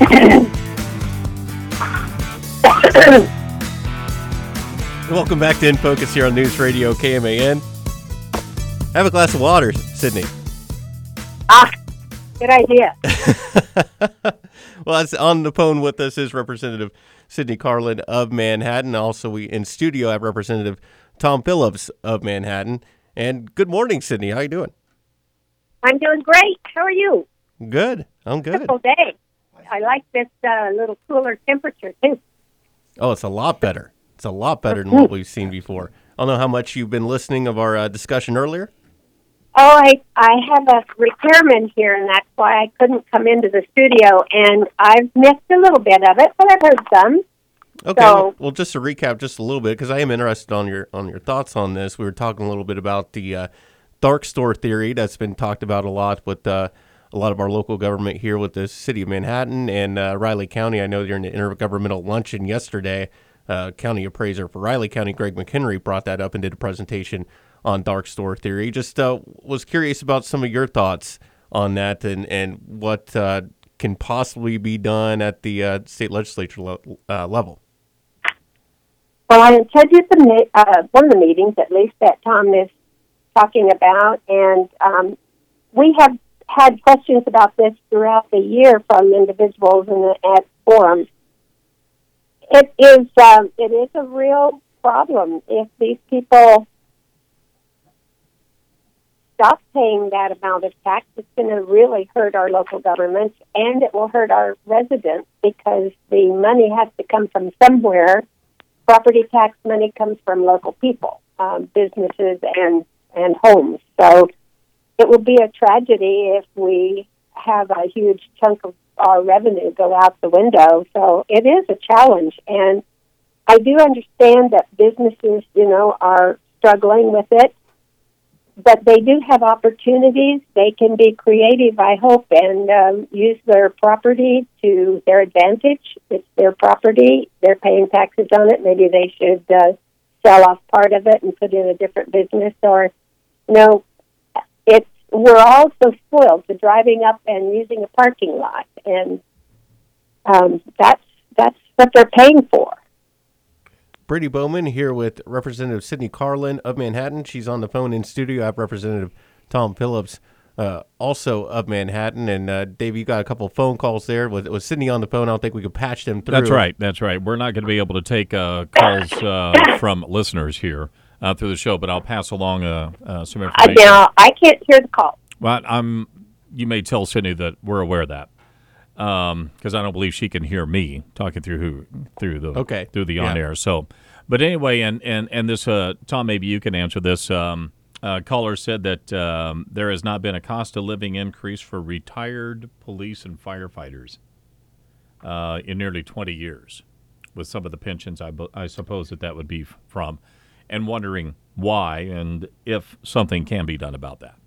Welcome back to In Focus here on News Radio KMAN. Have a glass of water, Sydney. Good idea. Well, on the phone with us is Representative Sydney Carlin of Manhattan. Also, we in studio have Representative Tom Phillips of Manhattan. And good morning, Sydney. How you doing? I'm doing great. How are you? Good. I'm good. Beautiful day. I like this little cooler temperature, too. Oh, it's a lot better. It's a lot better than what we've seen before. I don't know how much you've been listening of our discussion earlier. Oh, I have a repairman here, and that's why I couldn't come into the studio, and I've missed a little bit of it, but I've heard some. Okay, So, well, just to recap just a little bit, because I am interested on your thoughts on this. We were talking a little bit about the dark store theory that's been talked about a lot with a lot of our local government here with the city of Manhattan and Riley County. I know during the intergovernmental luncheon yesterday, county appraiser for Riley County, Greg McHenry, brought that up and did a presentation on dark store theory. Just was curious about some of your thoughts on that and what can possibly be done at the state legislature level. well, I attended one of the meetings, at least, that Tom is talking about, and we have had questions about this throughout the year from individuals at forums. It is a real problem if these people stop paying that amount of tax. It's going to really hurt our local governments, and it will hurt our residents because the money has to come from somewhere. Property tax money comes from local people, businesses, and homes. So it will be a tragedy if we have a huge chunk of our revenue go out the window. So it is a challenge, and I do understand that businesses, are struggling with it. But they do have opportunities. They can be creative, I hope, and use their property to their advantage. It's their property. They're paying taxes on it. Maybe they should sell off part of it and put in a different business. Or, we're all so spoiled to driving up and using a parking lot, and that's what they're paying for. Brady Bowman here with Representative Sydney Carlin of Manhattan. She's on the phone in studio. I have Representative Tom Phillips, also of Manhattan. And Dave, you got a couple of phone calls there. With Sydney on the phone, I don't think we could patch them through. That's right. We're not going to be able to take calls from listeners here through the show, but I'll pass along some information. Now, I can't hear the call. Well, you may tell Sydney that we're aware of that. Because I don't believe she can hear me talking through the on air. So, but anyway, and this Tom, maybe you can answer this. Caller said that there has not been a cost of living increase for retired police and firefighters in nearly 20 years, with some of the pensions. I suppose that would be from, and wondering why and if something can be done about that.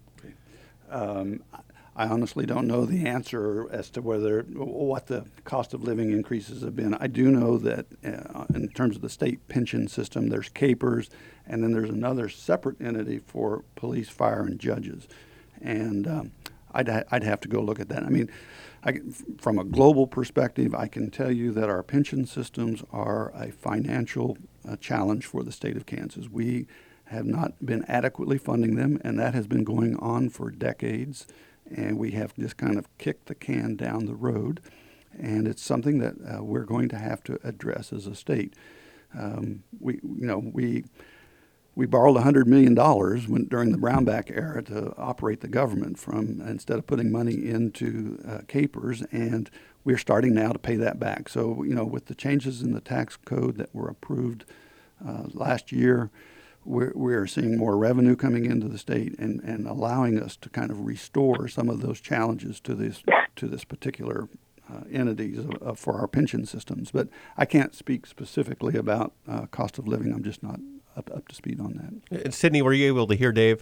I honestly don't know the answer as to what the cost of living increases have been. I do know that in terms of the state pension system, there's CAPERS, and then there's another separate entity for police, fire, and judges. And I'd have to go look at that. I mean, from a global perspective, I can tell you that our pension systems are a financial challenge for the state of Kansas. We have not been adequately funding them, and that has been going on for decades. And we have just kind of kicked the can down the road, and it's something that we're going to have to address as a state. We borrowed $100 million during the Brownback era to operate the government instead of putting money into CAPERS, and we're starting now to pay that back. So, with the changes in the tax code that were approved last year, we're seeing more revenue coming into the state and allowing us to kind of restore some of those challenges to this particular entities for our pension systems. But I can't speak specifically about cost of living. I'm just not up to speed on that. Sydney, were you able to hear Dave?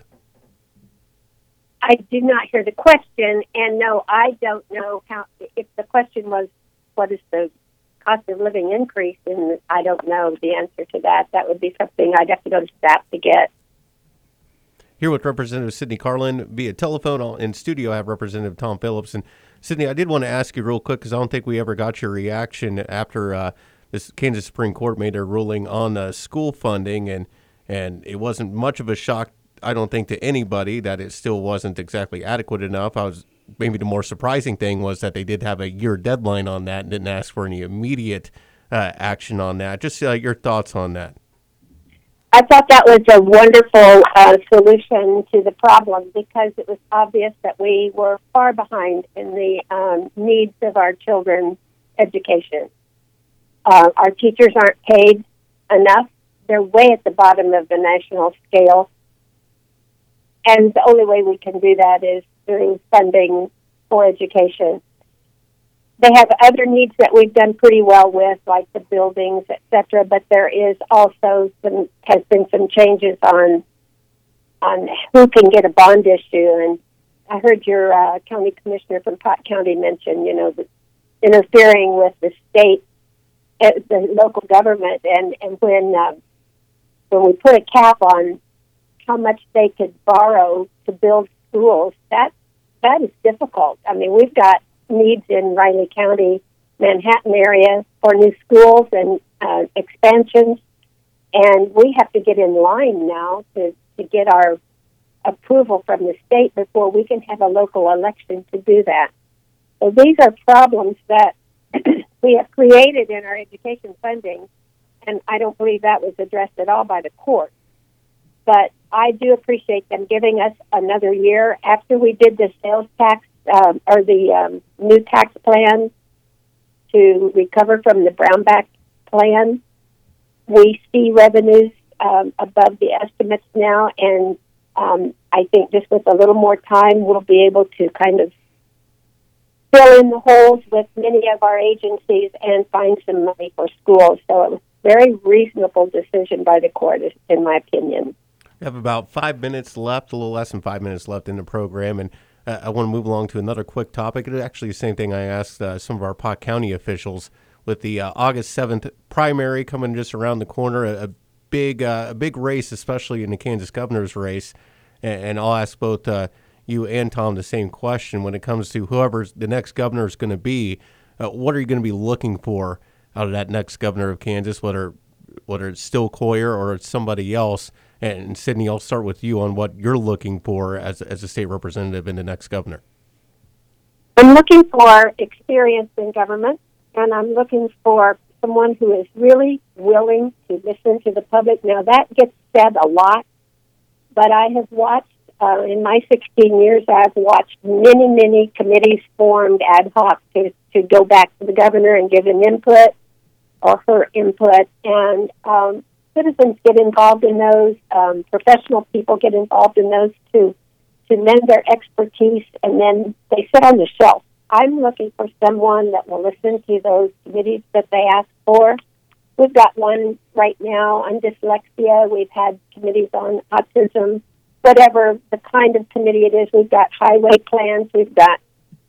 I did not hear the question, and no, I don't know if the question was, what is the cost of living increase, and I don't know the answer to that. That would be something I'd have to go to staff to get. Here with Representative Sydney Carlin via telephone in studio, I have Representative Tom Phillips. And Sydney, I did want to ask you real quick because I don't think we ever got your reaction after this Kansas Supreme Court made their ruling on school funding, and it wasn't much of a shock, I don't think, to anybody that it still wasn't exactly adequate enough. Maybe the more surprising thing was that they did have a year deadline on that and didn't ask for any immediate action on that. Just your thoughts on that. I thought that was a wonderful solution to the problem because it was obvious that we were far behind in the needs of our children's education. Our teachers aren't paid enough. They're way at the bottom of the national scale. And the only way we can do that is through funding for education. They have other needs that we've done pretty well with, like the buildings, et cetera, but there is also has been some changes on who can get a bond issue. And I heard your county commissioner from Pot County mention, the interfering with the state, the local government, and when we put a cap on how much they could borrow to build schools, that is difficult. I mean, we've got needs in Riley County, Manhattan area for new schools and expansions, and we have to get in line now to get our approval from the state before we can have a local election to do that. So these are problems that we have created in our education funding, and I don't believe that was addressed at all by the court. But I do appreciate them giving us another year. After we did the sales tax or the new tax plan to recover from the Brownback plan, we see revenues above the estimates now, and I think just with a little more time, we'll be able to kind of fill in the holes with many of our agencies and find some money for schools. So it was a very reasonable decision by the court, in my opinion. We have about 5 minutes left, a little less than 5 minutes left in the program, and I want to move along to another quick topic. It's actually the same thing I asked some of our Pot County officials with the August 7th primary coming just around the corner, a big race, especially in the Kansas governor's race. And I'll ask both you and Tom the same question when it comes to whoever the next governor is going to be. What are you going to be looking for out of that next governor of Kansas, whether it's still Coyer or it's somebody else? And Sydney, I'll start with you on what you're looking for as a state representative in the next governor. I'm looking for experience in government, and I'm looking for someone who is really willing to listen to the public. Now, that gets said a lot, but I have watched, in my 16 years, I've watched many, many committees formed ad hoc to go back to the governor and give him input or her input, and citizens get involved in those, professional people get involved in those to lend their expertise, and then they sit on the shelf. I'm looking for someone that will listen to those committees that they ask for. We've got one right now on dyslexia. We've had committees on autism, whatever the kind of committee it is. We've got highway plans. We've got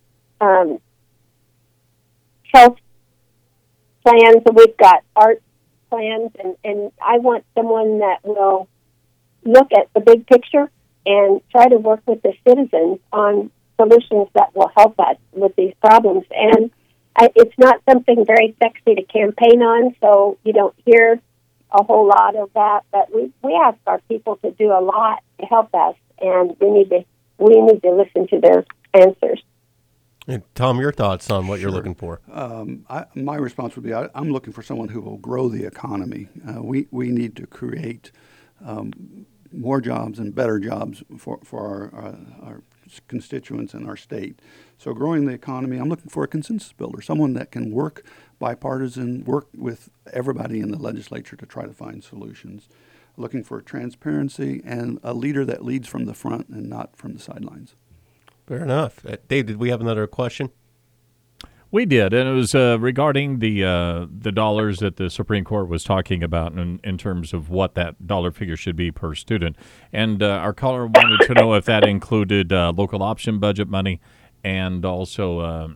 health plans, and we've got art plans, and I want someone that will look at the big picture and try to work with the citizens on solutions that will help us with these problems. And it's not something very sexy to campaign on, so you don't hear a whole lot of that, but we ask our people to do a lot to help us, and we need to listen to their answers. And Tom, your thoughts on what you're looking for? My response would be I'm looking for someone who will grow the economy. We need to create more jobs and better jobs for our constituents in our state. So growing the economy, I'm looking for a consensus builder, someone that can work bipartisan, work with everybody in the legislature to try to find solutions. Looking for transparency and a leader that leads from the front and not from the sidelines. Fair enough. Dave, did we have another question? We did, and it was regarding the dollars that the Supreme Court was talking about in terms of what that dollar figure should be per student. And our caller wanted to know if that included local option budget money and also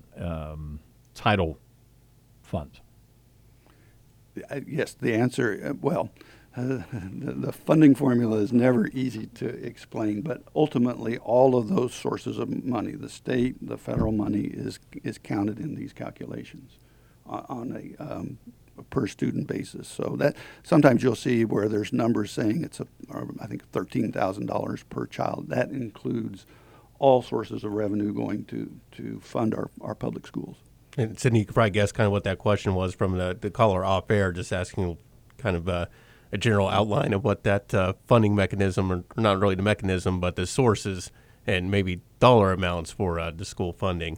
title funds. Yes, the answer, the funding formula is never easy to explain, but ultimately all of those sources of money, the state, the federal money, is counted in these calculations on a per student basis. So that sometimes you'll see where there's numbers saying it's I think $13,000 per child. That includes all sources of revenue going to fund our public schools. And Sydney, you could probably guess kind of what that question was from the caller off air, just asking kind of a general outline of what that funding mechanism, or not really the mechanism, but the sources and maybe dollar amounts for the school funding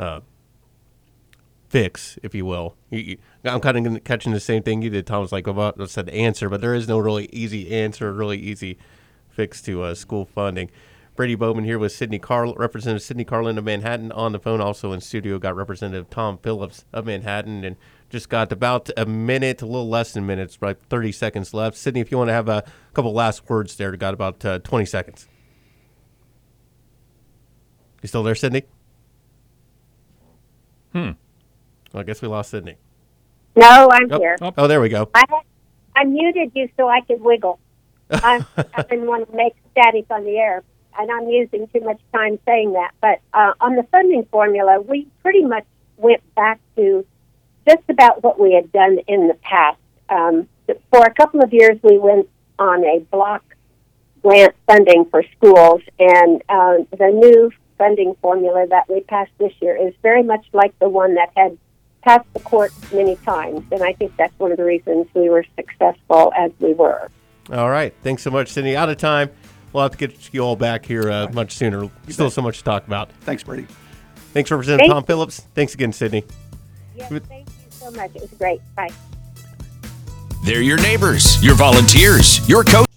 fix, if you will. I'm kind of catching the same thing you did, Tom. Was like about said the answer, but there is no really easy answer, really easy fix to school funding. Brady Bowman here with Representative Sidney Carlin of Manhattan on the phone. Also in studio got Representative Tom Phillips of Manhattan, and just got about a minute, a little less than minutes, about 30 seconds left. Sidney, if you want to have a couple last words there, got about 20 seconds. You still there, Sidney? Well, I guess we lost Sidney. No, I'm here. Oh, there we go. I muted you so I could wiggle. I didn't want to make static on the air, and I'm using too much time saying that. But on the funding formula, we pretty much went back to just about what we had done in the past. For a couple of years, we went on a block grant funding for schools, and the new funding formula that we passed this year is very much like the one that had passed the court many times, and I think that's one of the reasons we were successful as we were. All right. Thanks so much, Sidney. Out of time. We'll have to get you all back here much sooner. Still so much to talk about. Thanks, Brady. Thanks, Representative Tom Phillips. Thanks again, Sidney. Yes, thank you so much. It was great. Bye. They're your neighbors, your volunteers, your coaches.